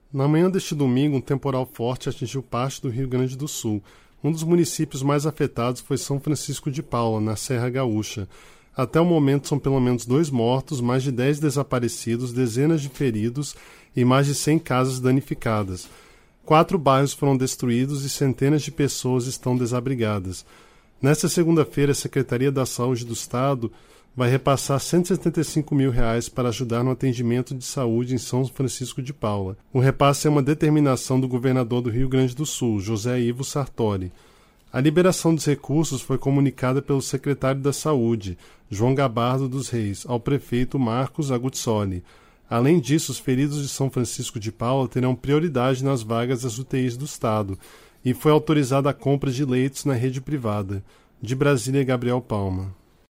Na manhã deste domingo, um temporal forte atingiu parte do Rio Grande do Sul. Um dos municípios mais afetados foi São Francisco de Paula, na Serra Gaúcha. Até o momento são pelo menos 2 mortos, mais de 10 desaparecidos, dezenas de feridos e mais de 100 casas danificadas. 4 bairros foram destruídos e centenas de pessoas estão desabrigadas. Nesta segunda-feira, a Secretaria da Saúde do Estado vai repassar R$ 175 mil para ajudar no atendimento de saúde em São Francisco de Paula. O repasse é uma determinação do governador do Rio Grande do Sul, José Ivo Sartori. A liberação dos recursos foi comunicada pelo secretário da Saúde, João Gabardo dos Reis, ao prefeito Marcos Aguzzoli. Além disso, os feridos de São Francisco de Paula terão prioridade nas vagas das UTIs do Estado e foi autorizada a compra de leitos na rede privada. De Brasília, Gabriel Palma.